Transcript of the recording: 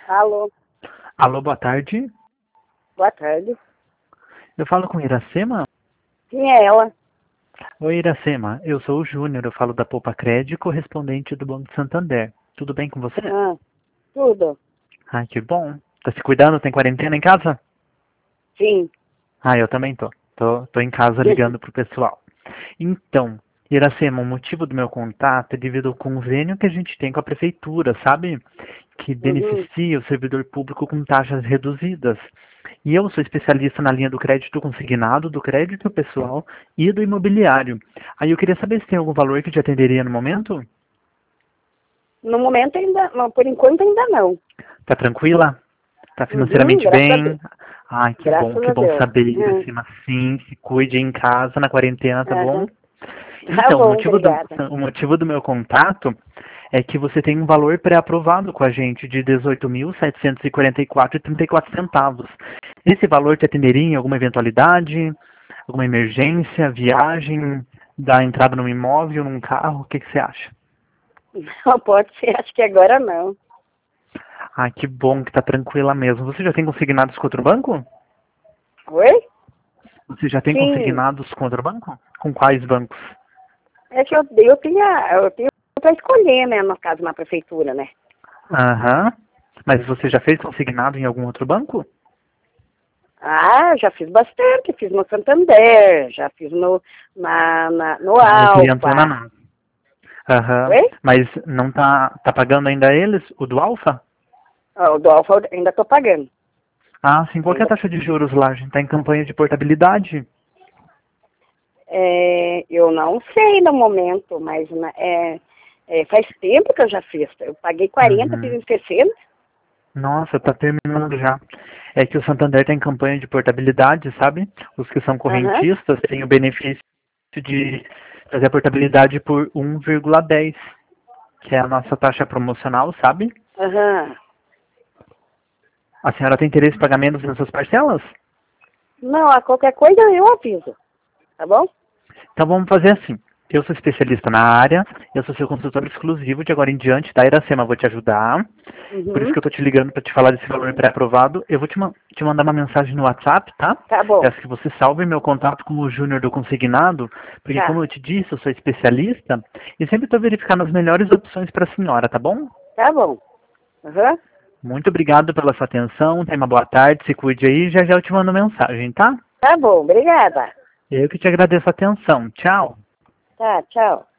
Alô, Alô, boa tarde. boa tarde. Eu falo com Iracema? Quem é ela? Oi, Iracema. Eu sou o Júnior, eu falo da Poupa Crédito, correspondente do Banco Santander. Tudo bem com você? Ah, tudo? Ai, que bom. Tá se cuidando? Tem quarentena em casa? Sim. Ah, eu também tô. Tô em casa ligando pro pessoal. Então, Iracema, o motivo do meu contato é devido ao convênio que a gente tem com a prefeitura, sabe? Que Uhum. beneficia o servidor público com taxas reduzidas. E eu sou especialista na linha do crédito consignado, do crédito pessoal e do imobiliário. Aí eu queria saber se tem algum valor que te atenderia no momento? No momento ainda, não, por enquanto ainda não. Tá tranquila? Tá Uhum, financeiramente graças a Deus. bem? Ai, Graças que a bom Deus. saber, Iracema. Sim, se cuide em casa, na quarentena, tá bom? Aham. Tá Então, bom, obrigada. o motivo do meu contato é que você tem um valor pré-aprovado com a gente de 18.744,34 centavos. Esse valor te atenderia em alguma eventualidade, alguma emergência, viagem, da entrada num imóvel, num carro? O que você acha? Não pode ser, acho que agora não. Ah, que bom que tá tranquila mesmo. Você já tem consignados com outro banco? Oi? Você já tem Sim. consignados com outro banco? Com quais bancos? É que eu tenho para escolher, né, no caso, na prefeitura, né? Aham. Mas você já fez consignado em algum outro banco? Ah, já fiz bastante, fiz no Santander, já fiz no Ah, é clientona Alfa. não. Aham. Oi? Mas não tá pagando ainda eles, o do Alfa? Ah, o do Alfa eu ainda tô pagando. Ah, sim. Qual que é a Ainda, taxa de juros lá? A gente tá em campanha de portabilidade. eu não sei no momento, mas faz tempo que eu já fiz. Eu paguei 40, fiz Uhum. em 60. Nossa, tá terminando já. É que o Santander tá em campanha de portabilidade, sabe? Os que são Aham, correntistas têm o benefício de fazer a portabilidade por 1,10, que é a nossa taxa promocional, sabe? aham. A senhora tem interesse em pagar menos nessas parcelas? Não, a qualquer coisa eu aviso, tá bom? Então vamos fazer assim. Eu sou especialista na área, eu sou seu consultor exclusivo de agora em diante, da Iracema, vou te ajudar. Por isso Uhum, que eu tô te ligando para te falar desse valor pré-aprovado. Eu vou te mandar uma mensagem no WhatsApp, tá? tá bom, Peço que você salve meu contato como o Júnior do Consignado, porque tá, como eu te disse, eu sou especialista e sempre estou verificando as melhores opções para a senhora, tá bom? tá bom. Aham, Muito obrigado pela sua atenção, tenha uma boa tarde, se cuide aí, já já eu te mando mensagem, tá? tá bom, obrigada. Eu que te agradeço a atenção. Tchau. Tá, tchau.